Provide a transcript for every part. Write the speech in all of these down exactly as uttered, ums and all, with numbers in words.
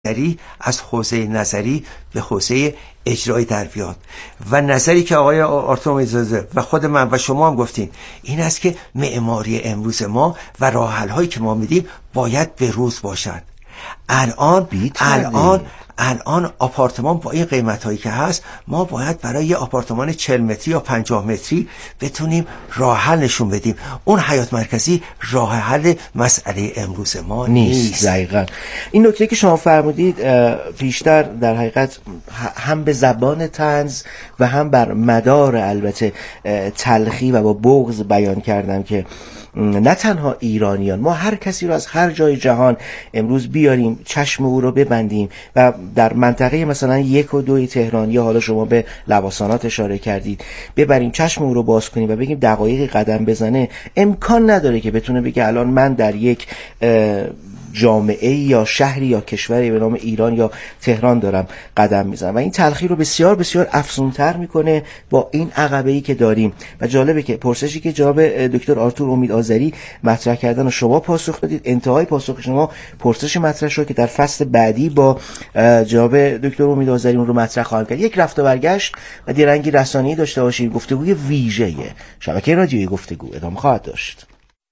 مشتری از حوزه نظری به حوزه اجرایی در بیاد. و نظری که آقای آرتور امیدزاده و خود من و شما هم گفتین این است که معماری امروز ما و راه حل هایی که ما میدیم باید به روز باشد. الان الان الان آپارتمان با این قیمت هایی که هست ما باید برای یه آپارتمان چهل متری یا پنجاه متری بتونیم راه حل نشون بدیم. اون حیات مرکزی راه حل مسئله امروز ما نیست. دقیقاً این نکته که شما فرمودید بیشتر در حقیقت هم به زبان طنز و هم بر مدار البته تلخی و با بغض بیان کردم که نه تنها ایرانیان، ما هر کسی رو از هر جای جهان امروز بیاریم چشم او رو ببندیم و در منطقه مثلا یک و دوی تهران یا حالا شما به لواسانات اشاره کردید ببریم چشم او رو باز کنیم و بگیم دقایقی قدم بزنه، امکان نداره که بتونه بگه الان من در یک جامعه یا شهری یا کشوری به نام ایران یا تهران دارم قدم میزنم و این تلخی رو بسیار بسیار افزونتر میکنه با این عقبه‌ای که داریم. و جالبه که پرسشی که جناب دکتر آرتور امیدآذری مطرح کردن و شما پاسخ دادید، انتهای پاسخ شما پرسش مطرح شد که در فصل بعدی با جناب دکتر امیدآذری اون رو مطرح خواهم کرد. یک رفت و برگشت و درنگی رسانه‌ای داشته باشید. گفتگوی ویژه شبکه رادیویی گفتگو ادامه خواهد داشت.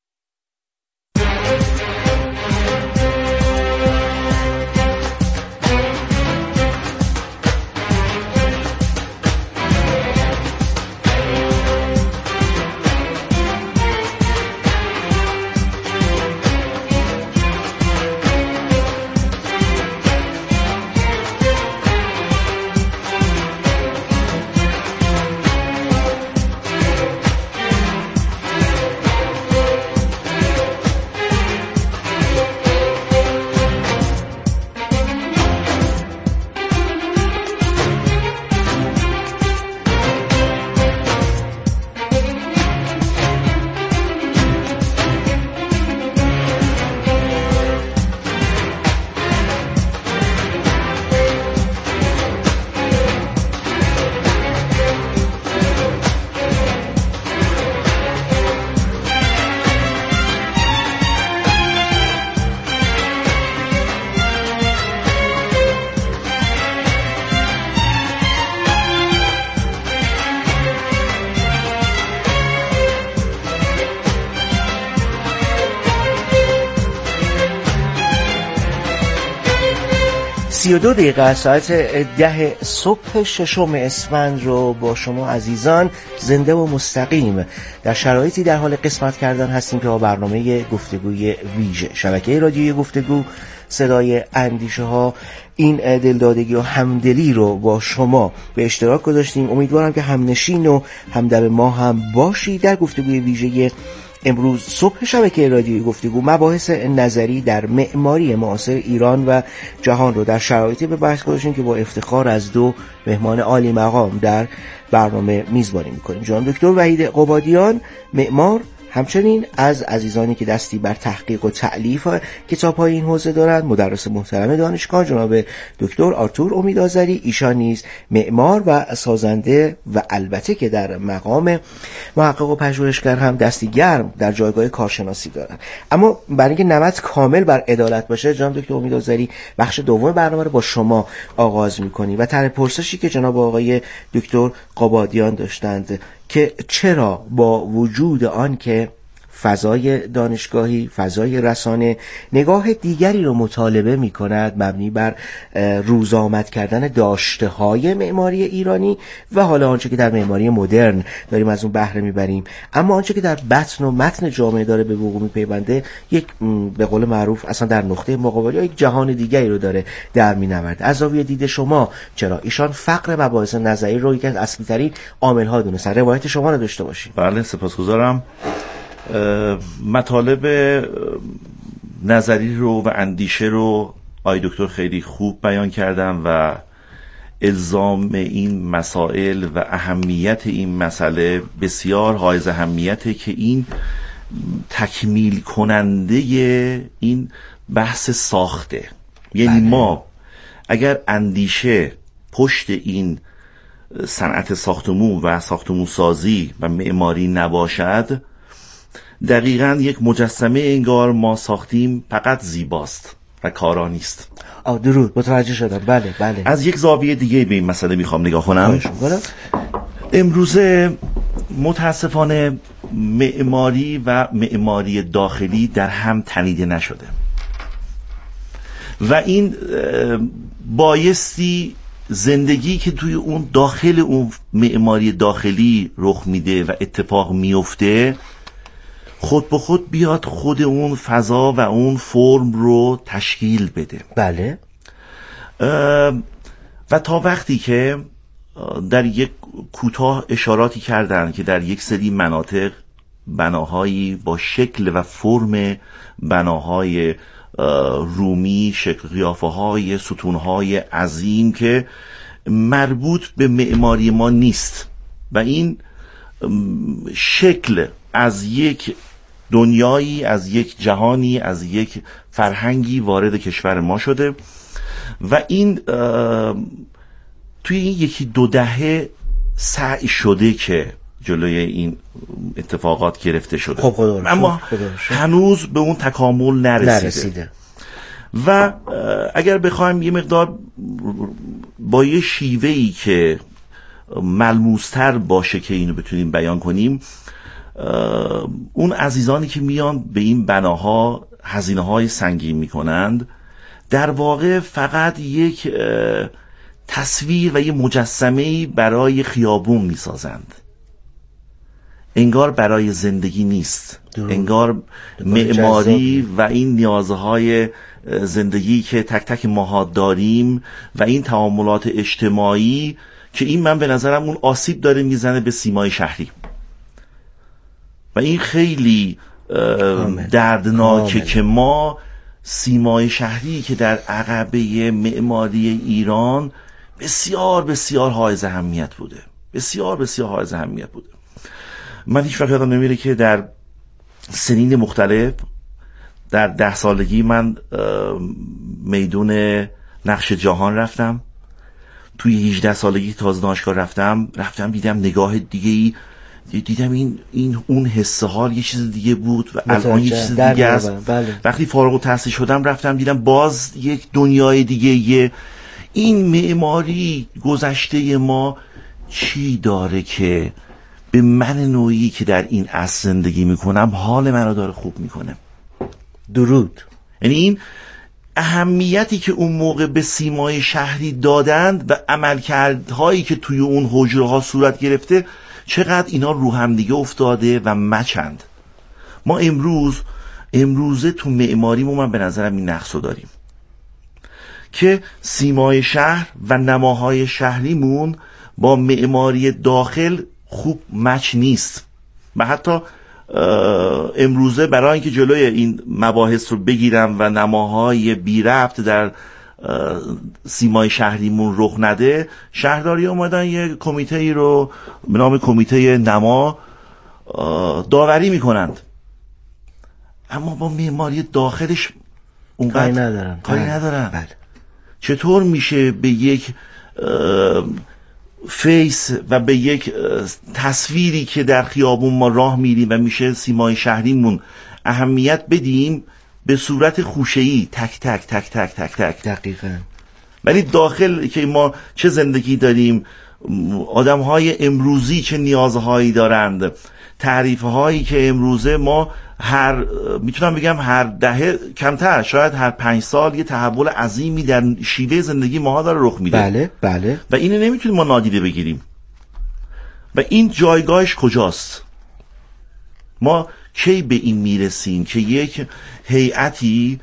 سی و دو دقیقه ساعت ده صبح ششم اسفند رو با شما عزیزان زنده و مستقیم در شرایطی در حال قسمت کردن هستیم که با برنامه گفتگوی ویژه شبکه رادیویی گفتگو صدای اندیشه ها این دلدادگی و همدلی رو با شما به اشتراک گذاشتیم. امیدوارم که همنشین و همدم ما هم باشی. در گفتگوی ویژه امروز صبح شبکه رادیویی گفتگو مباحث نظری در معماری معاصر ایران و جهان رو در شرایطی به بحث گذاشتیم که با افتخار از دو مهمان عالی مقام در برنامه میزبانی میکنیم. جناب دکتر وحید قبادیان معمار، همچنین از عزیزانی که دستی بر تحقیق و تألیف کتاب‌های این حوزه دارند مدرس محترم دانشگاه جناب دکتر آرتور امیدآذری، ایشان نیز معمار و سازنده و البته که در مقام محقق و پژوهشگر هم دستی گرم در جایگاه کارشناسی دارند. اما برای اینکه نمط کامل بر عدالت باشه جناب دکتر امیدآذری بخش دوم برنامه رو با شما آغاز می‌کنیم و طرح پرسشی که جناب آقای دکتر قبادیان داشتند که چرا با وجود آن که فضای دانشگاهی، فضای رسانه نگاه دیگری رو مطالبه می کند مبنی بر روزآمد کردن داشته های معماری ایرانی و حالا آنچه که در معماری مدرن داریم از اون بهره میبریم، اما آنچه که در بطن و متن جامعه داره به وقوع میپیونده یک به قول معروف اصلا در نقطه مقابل یا یک جهان دیگری رو داره در مینورد. از زاویه دید شما چرا ایشان فقر مباحث نظری رو یکی از اصلی ترین عامل ها دونستن؟ روایت شما رو داشته باشیم. بله سپاسگزارم. مطالب نظری رو و اندیشه رو آقای دکتر خیلی خوب بیان کردم و الزام این مسائل و اهمیت این مسئله بسیار حائز اهمیته که این تکمیل کننده این بحث ساخته. یعنی بله. ما اگر اندیشه پشت این صنعت ساختمون و ساختمون سازی و معماری نباشد، دقیقاً یک مجسمه انگار ما ساختیم فقط زیباست و کارا نیست. آه درود، متوجه شدم. بله بله. از یک زاویه دیگه به این مسئله میخوام نگاه کنم. امروزه متاسفانه معماری و معماری داخلی در هم تنیده نشده و این بایستی زندگی که توی اون داخل اون معماری داخلی رخ میده و اتفاق میفته خود به خود بیاد خود اون فضا و اون فرم رو تشکیل بده. بله. و تا وقتی که در یک کوتاه اشاراتی کردن که در یک سری مناطق بناهایی با شکل و فرم بناهای رومی، شکل قیافه های ستونهای عظیم که مربوط به معماری ما نیست و این شکل از یک دنیایی، از یک جهانی، از یک فرهنگی وارد کشور ما شده و این توی این یکی دو دهه سعی شده که جلوی این اتفاقات گرفته شده. خب خدا اما هنوز به اون تکامل نرسیده, نرسیده. و اگر بخوایم یه مقدار با یه شیوهی که ملموستر باشه که اینو بتونیم بیان کنیم، اون عزیزانی که میان به این بناها هزینه های سنگین میکنند در واقع فقط یک تصویر و یه مجسمه‌ای برای خیابون میسازند، انگار برای زندگی نیست. درست. انگار معماری و این نیازهای زندگی که تک تک ماها داریم و این تعاملات اجتماعی که این من به نظرم اون آسیب داره میزنه به سیمای شهری و این خیلی دردناکه که ما سیمای شهری که در عقبه معماری ایران بسیار بسیار حائز اهمیت بوده، بسیار بسیار حائز اهمیت بوده. من هیچ وقت یادم نمیره که در سنین مختلف در ده سالگی من میدون نقش جهان رفتم، توی هجده سالگی تازه دانشگاه رفتم رفتم دیدم نگاه دیگه ای، دیدم این این اون حس حال یه چیز دیگه بود و الان یه چیز دیگه است. بله. وقتی فارغ التحصیل شدم رفتم دیدم باز یک دنیای دیگه یه. این معماری گذشته ما چی داره که به من نوعی که در این عصر زندگی میکنم حال منو داره خوب میکنه؟ درود. یعنی این اهمیتی که اون موقع به سیمای شهری دادند و عملکردهایی که توی اون حجره ها صورت گرفته چقدر اینا رو هم دیگه افتاده و مچند. ما امروز امروزه تو معماریمون من به نظرم این نقصو داریم که سیمای شهر و نماهای شهریمون با معماری داخل خوب مچ نیست و حتی امروزه برای اینکه جلوی این مباحث رو بگیرم و نماهای بی ربط در سیمای شهریمون رخ نده، شهرداری اومدن یه کمیته ای رو به نام کمیته نما داوری میکنند، اما با معماری داخلش اونقدر کاری ندارن. کاری ندارن. بله. چطور میشه به یک فیس و به یک تصویری که در خیابون ما راه میریم و میشه سیمای شهریمون اهمیت بدیم به صورت خوشه‌ای تک تک تک تک تک تک دقیقاً، ولی داخل که ما چه زندگی داریم، آدم‌های امروزی چه نیازهایی دارند، تعریف‌هایی که امروزه ما هر میتونم بگم هر دهه کمتر شاید هر پنج سال یه تحول عظیمی در شیوه زندگی ماها داره رخ میده. بله بله. و اینو نمیتونیم ما نادیده بگیریم و این جایگاهش کجاست؟ ما کی به این میرسیم که یک هیئتی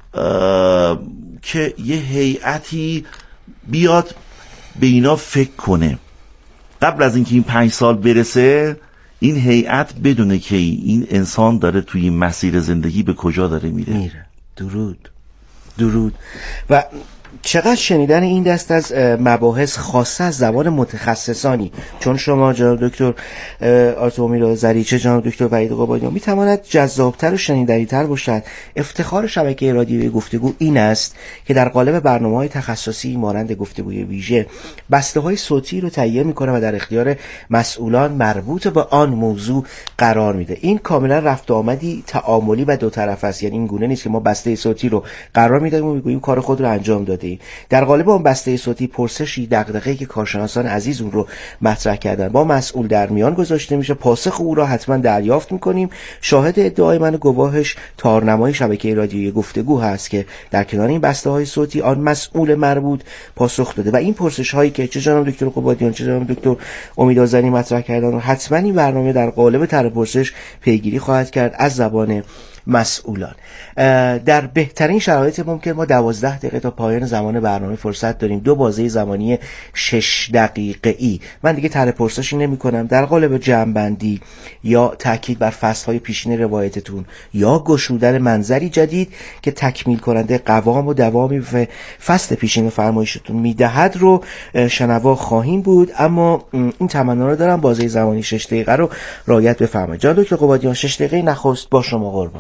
که یه هیئتی بیاد به اینا فکر کنه قبل از اینکه این پنج سال برسه، این هیئت بدونه که این انسان داره توی این مسیر زندگی به کجا داره میره. میره. درود درود. و چقدر شنیدن این دست از مباحث خاصه از زبان متخصصانی، چون شما جناب دکتر آرتور امیدآذری چه جناب دکتر وحید قبادیان میتواند جذابتر و شنیدنی‌تر باشد. افتخار شبکه رادیویی گفتگو این است که در قالب برنامه‌های تخصصی مانند گفتگوی ویژه بسته‌های صوتی رو تهیه می‌کنه و در اختیار مسئولان مربوط به آن موضوع قرار میده. این کاملا رفت آمدی تعاملی و دو طرفه است، یعنی این گونه نیست که ما بسته صوتی رو قرار میدیم و میگوییم کار خود رو انجام داده. در قالب اون بسته صوتی پرسشی دغدغه‌ای که کارشناسان عزیز اون رو مطرح کردن با مسئول در میان گذاشته میشه، پاسخ او را حتما دریافت میکنیم. شاهد ادعای من و گواهش تارنمای شبکه رادیویی گفتگو هست که در کنار این بسته های صوتی آن مسئول مربوط پاسخ داده و این پرسش هایی که چه جناب دکتر قبادیان چه جناب دکتر امیدآذری مطرح کردن، حتما این برنامه در قالب طرح پرسش پیگیری خواهد کرد از زبان مسئولان. در بهترین شرایط ممکن ما دوازده دقیقه تا پایان زمان برنامه فرصت داریم، دو بازه زمانی شش دقیقه‌ای. من دیگه طرح پرسشی نمی‌کنم. در قالب جمع‌بندی یا تاکید بر فصل‌های پیشین روایتتون یا گشودن منظری جدید که تکمیل کننده قوام و دوامی به فصل پیشین فرمایشتون میدهد رو شنوا خواهیم بود، اما این تمنا رو دارم بازه زمانی شش دقیقه رو رعایت بفرمایید. جناب دکتر قبادیان شش دقیقه نخست با شما قربان.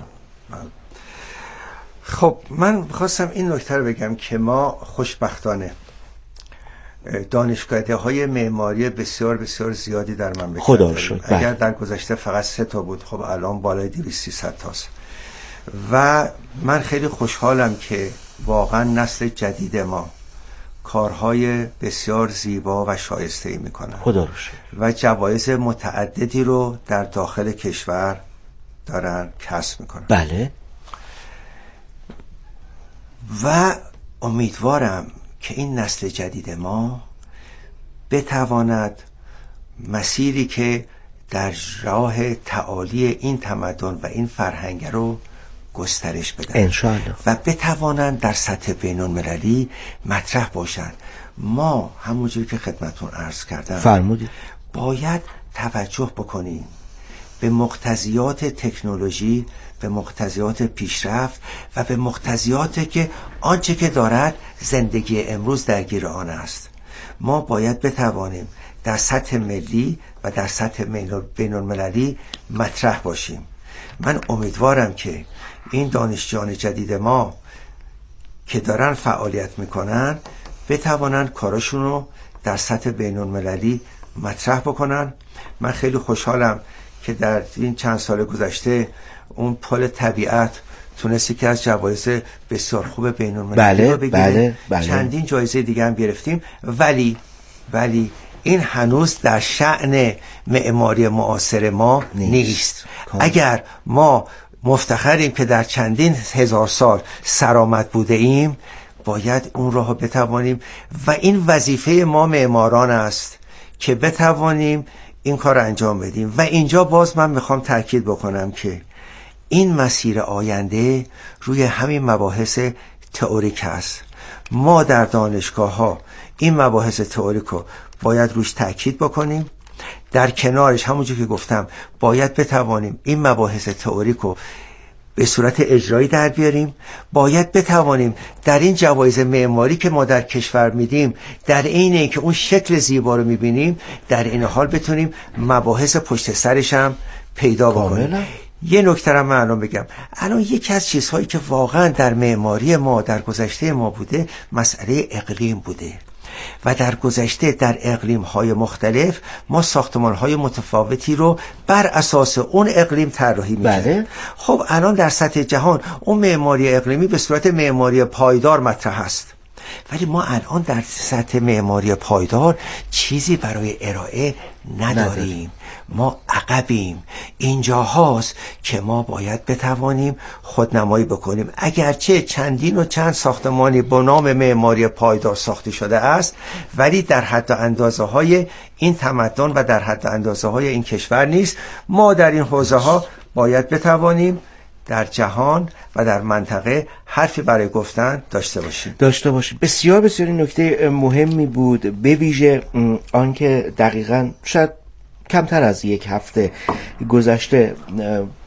خب من خواستم این نکته رو بگم که ما خوشبختانه دانشکده های معماری بسیار بسیار زیادی در مملکت خدا رو شکر. اگر در گذشته فقط سه تا بود، خب الان بالای دویست سیصد تاست و من خیلی خوشحالم که واقعا نسل جدید ما کارهای بسیار زیبا و شایسته‌ای میکنن خدا رو شکر و جوایز متعددی رو در داخل کشور دارن کسب میکنن. بله. و امیدوارم که این نسل جدید ما بتواند مسیری که در راه تعالی این تمدن و این فرهنگ رو گسترش بدن انشاءالله و بتوانند در سطح بین المللی مطرح باشند. ما همونجوری که خدمتون عرض کردم فرمودید باید توجه بکنیم به مقتضیات تکنولوژی، به مقتضیات پیشرفت و به مقتضیاتی که آنچه که دارد زندگی امروز درگیر آن است. ما باید بتوانیم در سطح ملی و در سطح بین المللی مطرح باشیم. من امیدوارم که این دانشجویان جدید ما که دارن فعالیت میکنن بتوانن کاراشون رو در سطح بین المللی مطرح بکنن. من خیلی خوشحالم که در این چند سال گذشته اون پل طبیعت تونستی که از جوایز بسیار خوب بین المللی بله، رو بگیره. بله، بله. چندین جایزه دیگه هم گرفتیم، ولی ولی این هنوز در شأن معماری معاصر ما نیست, نیست. اگر ما مفتخریم که در چندین هزار سال سرآمد بوده ایم، باید اون راه بتوانیم و این وظیفه ما معماران است که بتوانیم این کار انجام بدیم. و اینجا باز من میخوام تاکید بکنم که این مسیر آینده روی همین مباحث تئوریک است. ما در دانشگاه ها این مباحث تئوریک رو باید روش تاکید بکنیم، در کنارش همونجور که گفتم باید بتوانیم این مباحث تئوریک رو به صورت اجرایی در بیاریم. باید بتوانیم در این جوایز معماری که ما در کشور میدیم، در عین اینکه اون شکل زیبا رو میبینیم، در این حال بتونیم مباحث پشت سرش هم پیدا بکنیم. یه نکته رو من الان بگم. الان یکی از چیزهایی که واقعا در معماری ما در گذشته ما بوده مسئله اقلیم بوده و در گذشته در اقلیم‌های مختلف ما ساختمان‌های متفاوتی رو بر اساس اون اقلیم طراحی می‌کردیم. بله. خب الان در سطح جهان اون معماری اقلیمی به صورت معماری پایدار مطرح است، ولی ما الان در سطح معماری پایدار چیزی برای ارائه نداریم, نداریم. ما عقبیم. اینجا هاست که ما باید بتوانیم خودنمایی بکنیم. اگرچه چندین و چند ساختمانی با نام معماری پایدار ساخته شده است، ولی در حد و اندازه های این تمدن و در حد و اندازه های این کشور نیست. ما در این حوزه ها باید بتوانیم در جهان و در منطقه حرفی برای گفتن داشته باشیم داشته باشیم. بسیار بسیار نکته مهمی بود، به ویژه آنکه دقیقاً شاید کمتر از یک هفته گذشته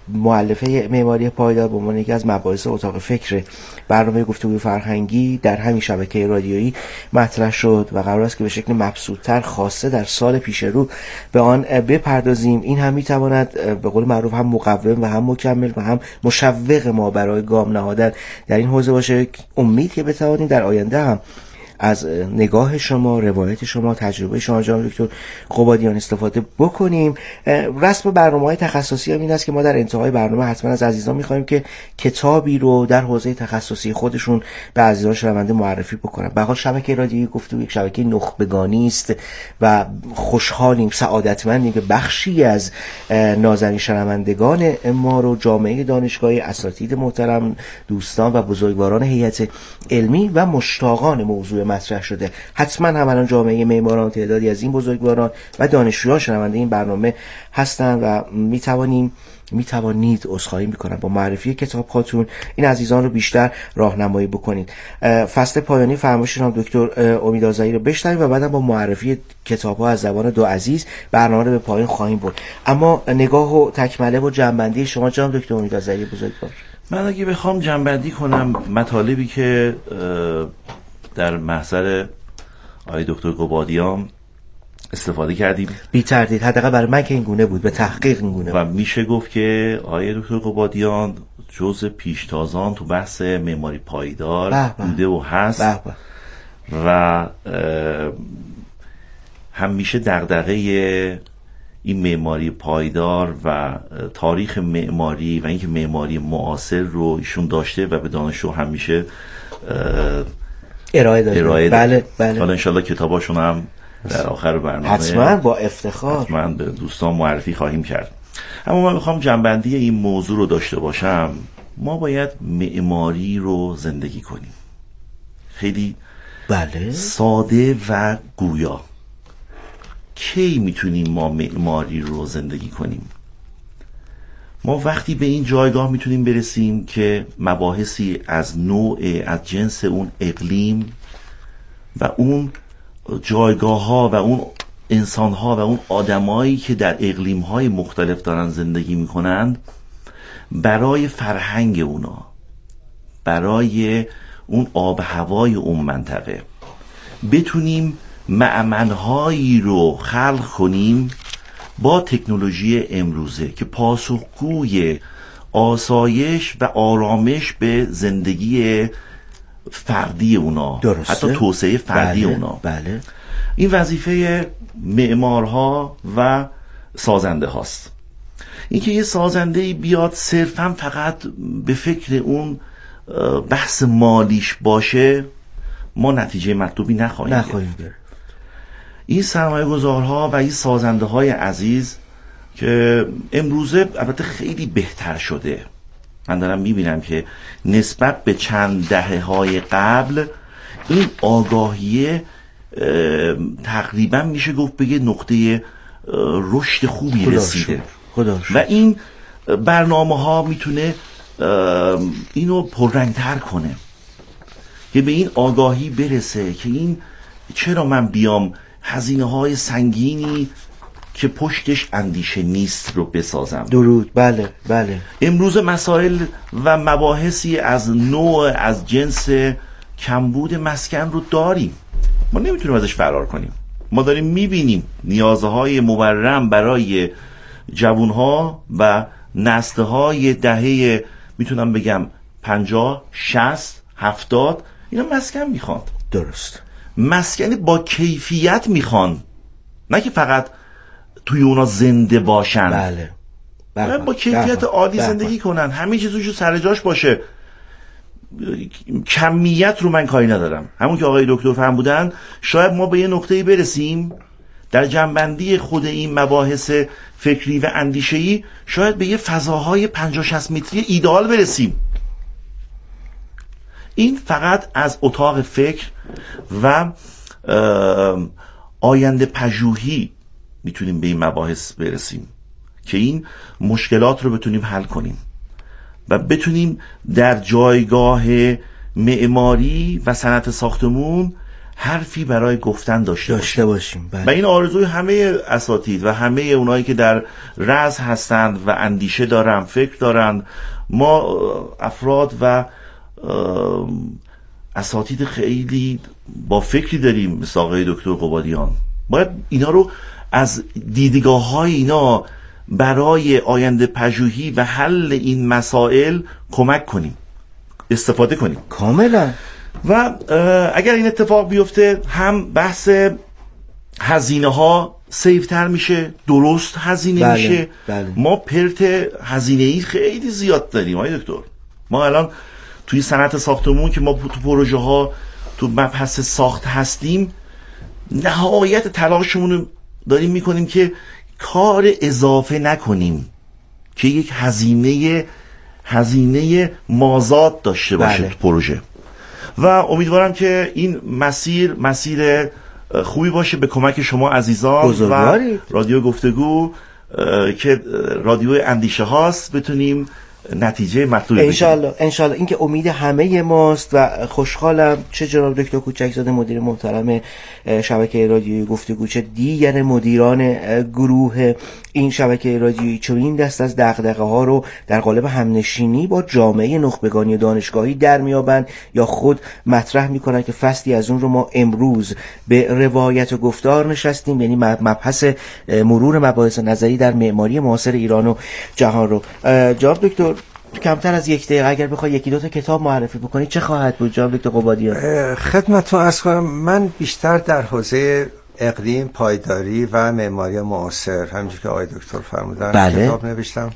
مؤلفه معماری پایدار به عنوان یکی از مباحث اتاق فکر برنامه گفتگوی فرهنگی در همین شبکه رادیویی مطرح شد و قرار است که به شکل مبسوط‌تر خاصه در سال پیش رو به آن بپردازیم. این هم میتواند به قول معروف هم مقوم و هم مکمل و هم مشوق ما برای گام نهادن در این حوزه باشه. امید که بتوانیم در آینده هم از نگاه شما، روایت شما، تجربه شما جناب دکتر قبادیان استفاده بکنیم. رسم برنامه‌های تخصصی هم این است که ما در انتهای برنامه حتما از عزیزان می‌خوایم که کتابی رو در حوزه تخصصی خودشون به عزیزان شنونده معرفی بکنن. به هر حال شبکه رادیویی گفتگو یک شبکه نخبگانی است و خوشحالیم، سعادتمندیم که بخشی از نازنین شنوندگان ما رو جامعه دانشگاهی، اساتید محترم، دوستان و بزرگواران هیئت علمی و مشتاقان موضوع مطرح شده. حتما هم الان جامعه معماران تعدادی از این بزرگواران و دانشجویان شنونده این برنامه هستند و میتوانیم میتوانید عذرخواهی میکنم با معرفی کتاب هاتون این عزیزان رو بیشتر راهنمایی بکنید. فصل پایانی فرمایشتون هم دکتر امید آذری رو بشنویم و بعدم با معرفی کتاب ها از زبان دو عزیز برنامه رو به پایان خواهیم برد. اما نگاه و تکمله و جنبندی شما جناب دکتر امید آذری بزرگوار. من اگه بخوام جنبندی کنم مطالبی که در محضر آقای دکتر قبادیان استفاده کردیم بی تردید، حداقل برای من که این گونه بود، به تحقیق این گونه و بود. میشه گفت که آقای دکتر قبادیان جز پیشتازان تو بحث معماری پایدار بوده و هست بح بح. و همیشه دغدغه این معماری پایدار و تاریخ معماری و اینکه معماری معاصر رو ایشون داشته و به دانشجو همیشه ارائه داده. ارائه بله بله. حالا انشالله کتاباشون هم در آخر برنامه حتما با افتخار حتما به دوستان معرفی خواهیم کرد. اما من میخوام جنبندی این موضوع رو داشته باشم. ما باید معماری رو زندگی کنیم، خیلی بله ساده و گویا. کی میتونیم ما معماری رو زندگی کنیم؟ ما وقتی به این جایگاه میتونیم برسیم که مباحثی از نوع از جنس اون اقلیم و اون جایگاه ها و اون انسان ها و اون آدمایی که در اقلیم های مختلف دارن زندگی میکنند برای فرهنگ اونا، برای اون آب هوای اون منطقه بتونیم مأمنهایی رو خلق کنیم با تکنولوژی امروزه که پاسخگوی آسایش و آرامش به زندگی فردی اونا، درسته. حتی توسعه فردی بله. اونا. بله. این وظیفه معمارها و سازنده هاست. اینکه یه سازنده بیاد صرفا فقط به فکر اون بحث مالیش باشه ما نتیجه مطلوبی نخواهیم نخواهیم گرفت. این سرمایه گذارها و این سازنده های عزیز که امروزه البته خیلی بهتر شده، من دارم میبینم که نسبت به چند دهه های قبل این آگاهی تقریبا میشه گفت به یه نقطه رشد خوبی رسیده و این برنامه ها میتونه اینو پررنگتر کنه که به این آگاهی برسه که این چرا من بیام هزینه های سنگینی که پشتش اندیشه نیست رو بسازم. درود. بله بله. امروز مسائل و مباحثی از نوع از جنس کمبود مسکن رو داریم، ما نمیتونیم ازش فرار کنیم. ما داریم میبینیم نیازهای مبرم برای جوانها و نسلهای دهه میتونم بگم پنجاه شصت هفتاد اینا مسکن میخوان. درست. مسکن با کیفیت میخوان، نه که فقط توی اونا زنده باشن. بله. بله. با کیفیت عالی بله. زندگی کنن، همه چیزشو سر جاش باشه. کمیت رو من کاری ندارم، همون که آقای دکتر فهم بودن شاید ما به یه نقطه‌ای برسیم در جنبندی خود این مباحث فکری و اندیشه‌ای، شاید به یه فضاهای پنجاه شصت متری ایدئال برسیم. این فقط از اتاق فکر و آینده پژوهی میتونیم به این مباحث برسیم که این مشکلات رو بتونیم حل کنیم و بتونیم در جایگاه معماری و صنعت ساختمون حرفی برای گفتن داشته, داشته باشیم, باشیم. و این آرزوی همه اساتید و همه اونایی که در رأس هستند و اندیشه دارن، فکر دارن. ما افراد و اساتید خیلی با فکری داریم مثل آقای دکتر قبادیان. باید اینا رو از دیدگاه های اینا برای آینده پژوهی و حل این مسائل کمک کنیم، استفاده کنیم کاملا. و اگر این اتفاق بیفته هم بحث هزینه ها سیفتر میشه، درست هزینه بله، میشه. بله. ما پرت هزینه ای خیلی زیاد داریم آقای دکتر. ما الان توی صنعت ساختمون که ما تو پروژه ها تو مبحث ساخت هستیم، نهایت تلاشمون رو داریم میکنیم که کار اضافه نکنیم که یک هزینه هزینه مازاد داشته باشه بله. تو پروژه. و امیدوارم که این مسیر مسیر خوبی باشه به کمک شما عزیزان بزرگواری. و رادیو گفتگو که رادیو اندیشه هاست بتونیم نتیجه مطلوب بگیریم انشالله. انشالله این که امید همه ماست و خوشحالم چه جناب دکتر کوچکزاده مدیر محترم شبکه رادیویی گفتگو چه دیگر مدیران گروه این شبکه رادیویی چون این دست از دغدغه ها رو در قالب همنشینی با جامعه نخبگانی دانشگاهی در میابند یا خود مطرح میکنن که فصلی از اون رو ما امروز به روایت و گفتار نشستیم، یعنی مبحث مرور مباحث نظری در معماری معاصر ایران و جهان رو. جناب دکتر کمتر از یک دقیقه اگر بخوای یکی دو تا کتاب معرفی بکنی چه خواهد بود جناب دکتر قبادیان؟ خدمتتون عرض کنم من بیشتر در حوزه اقلیم، پایداری و معماری معاصر همونجوری که آقای دکتر فرمودن بله. کتاب نوشتم.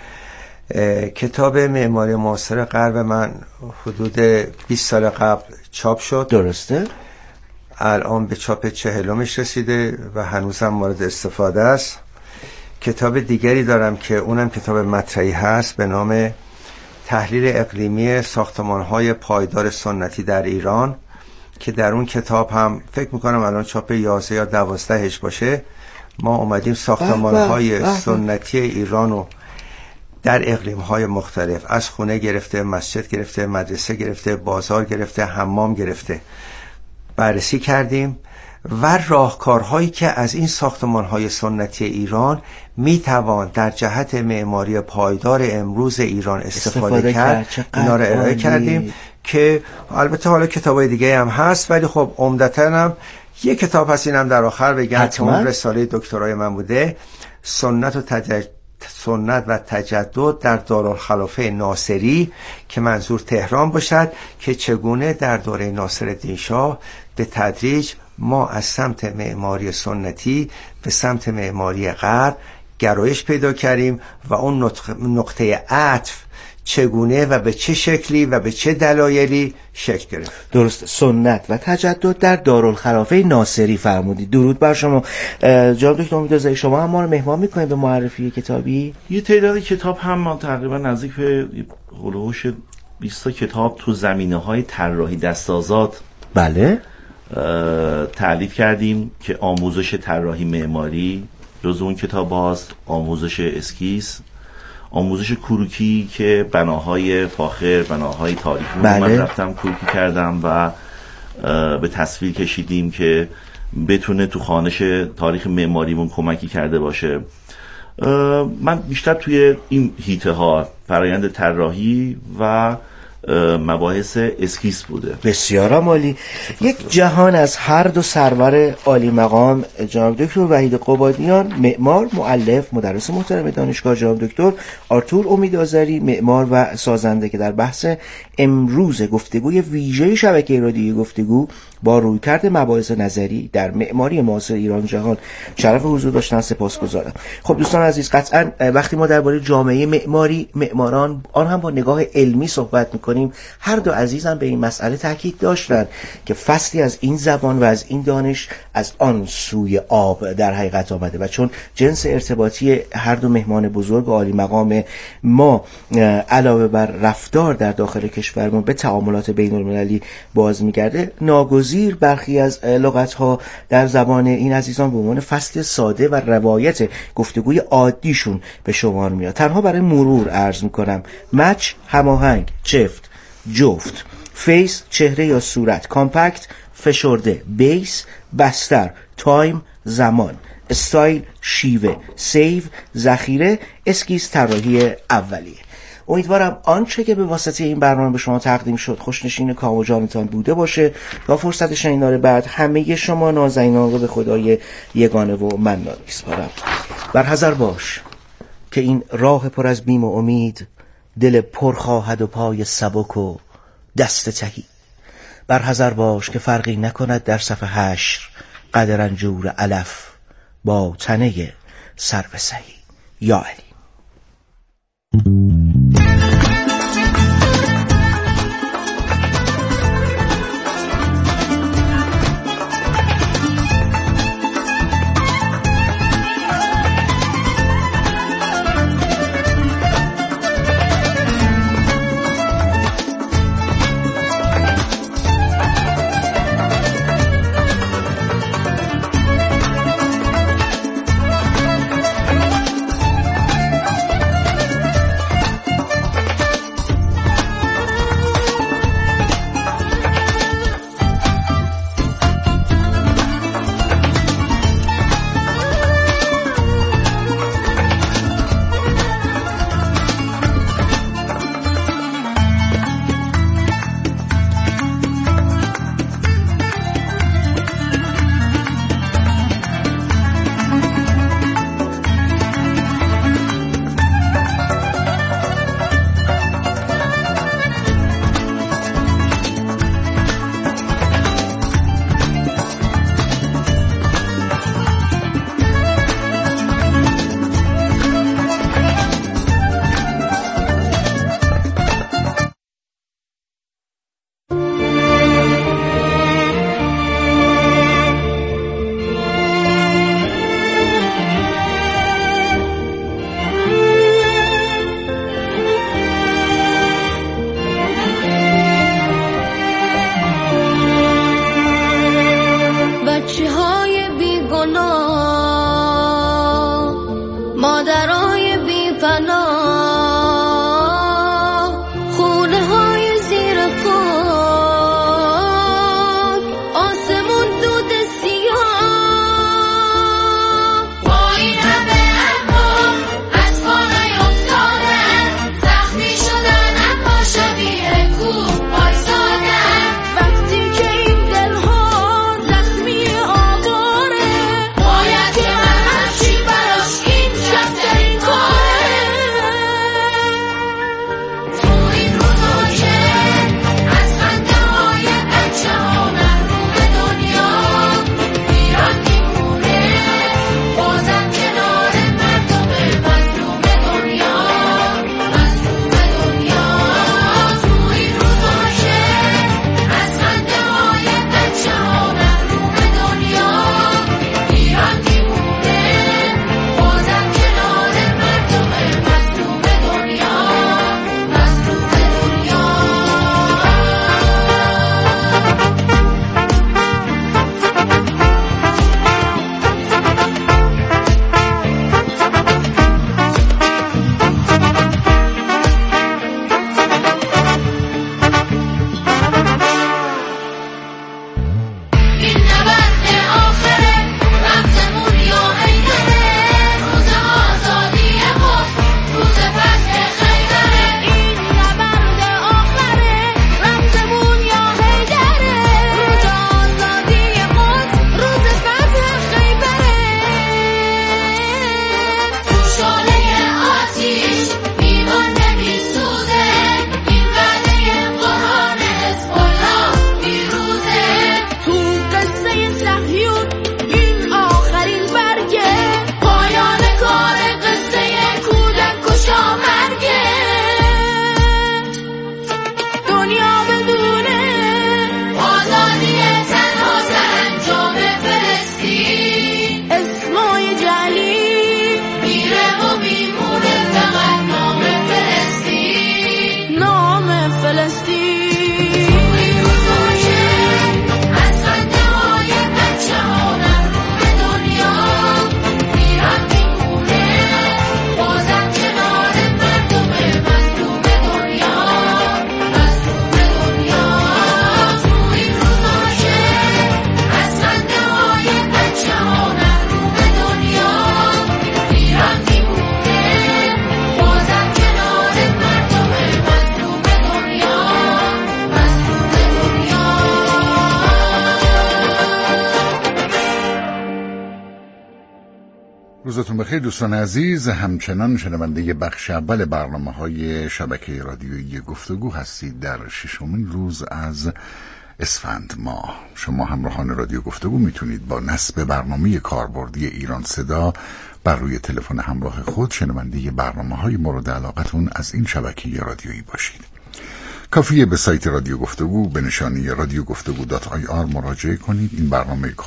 کتاب معماری معاصر غرب من حدود بیست سال قبل چاپ شد. درسته. الان به چاپ چهلمش رسیده و هنوزم مورد استفاده است. کتاب دیگری دارم که اونم کتاب مطرحی هست به نام تحلیل اقلیمی ساختمان‌های پایدار سنتی در ایران که در اون کتاب هم فکر میکنم الان چاپ یازده یا دوازدهش باشه. ما اومدیم ساختمان‌های سنتی ایران رو در اقلیم‌های مختلف از خونه گرفته، مسجد گرفته، مدرسه گرفته، بازار گرفته، حمام گرفته بررسی کردیم و راهکارهایی که از این ساختمان‌های سنتی ایران میتوان در جهت معماری پایدار امروز ایران استفاده, استفاده کرد. اینا رو ارائه کردیم که البته حالا کتابای دیگه هم هست ولی خب عمدتاً هم یک کتاب هست اینم در آخر بگم که اون رساله دکترای من بوده، سنت و تجدید سنت و تجدد در دارالخلافه ناصری که منظور تهران باشد که چگونه در دوره ناصرالدین شاه به تدریج ما از سمت معماری سنتی به سمت معماری غرب گرایش پیدا کردیم و اون نقطه عطف چگونه و به چه شکلی و به چه دلایلی شکل گرفت. درست. سنت و تجدد در دارالخلافه ناصری فرمودید. درود بر شما. جناب دکتر امیدوارم شما هم ما رو مهمان میکنید به معرفی کتابی. یه تعداد کتاب هم ما تقریبا نزدیک به هولوش بیست تا کتاب تو زمینه‌های طراحی دست‌آزاد بله تألیف کردیم که آموزش طراحی معماری جزو اون کتاب هاست، آموزش اسکیس، آموزش کروکی که بناهای فاخر، بناهای تاریخی بله. من رفتم کروکی کردم و به تصویر کشیدیم که بتونه تو خوانش تاریخ معماریمون کمکی کرده باشه. من بیشتر توی این هیته ها فرآیند طراحی و مباحث اسکیس بوده. بسیار عالی. یک جهان از هر دو سرور عالی مقام جناب دکتر وحید قبادیان، معمار، مؤلف، مدرس محترم دانشگاه، جناب دکتر آرتور امیدآذری، معمار و سازنده که در بحث امروز گفتگوی ویژه شبکه رادیویی گفتگو با رویکرد مباحث نظری در معماری معاصر ایران جهان شرف حضور داشتن سپاسگزارم. خب دوستان عزیز، قطعا وقتی ما درباره جامعه معماری، معماران آن هم با نگاه علمی صحبت میکنیم، هر دو عزیزم به این مسئله تاکید داشتن که فصلی از این زبان و از این دانش از آن سوی آب در حقیقت آمده و چون جنس ارتباطی هر دو مهمان بزرگ و عالی مقام ما علاوه بر رفتار در داخل کشورمون به تعاملات بین المللی باز میگرده، ناگزیر برخی از لغت‌ها در زبان این عزیزان به عنوان فصل ساده و روایت گفتگوی عادیشون به شمار میاد. تنها برای مرور عرض میکنم: مچ، هماهنگ، چفت، جفت، فیس، چهره یا صورت، کامپکت، فشرده، بیس بستر، تایم زمان، استایل شیوه، سیو ذخیره، اسکیز طراحی اولیه. امیدوارم آنچه که به واسطه این برنامه به شما تقدیم شد خوشنشین کام و جانتان بوده باشه. تا فرصت شنیدار بعد همه شما نازنینان رو به خدای یگانه و منان میسپارم. برحذر باش که این راه پر از بیم و امید دل پر خواهد و پای سبک و دست تهی. برحذر باش که فرقی نکند در صف حشر قد رنجور علف با تنه سر به سهی. یا علی. Just روزتون بخیر دوستان عزیز، همچنان شنونده بخش اول برنامه های شبکه رادیویی گفتگو هستید در ششمین روز از اسفند ماه. شما همراهان رادیو گفتگو میتونید با نصب برنامه کاربردی ایران صدا بر روی تلفن همراه خود شنونده برنامه های مورد علاقتون از این شبکه رادیویی باشید. کافیه به سایت رادیو گفتگو به نشانی رادیو گفتگو دات آی آر مراجعه کنید. این برنامه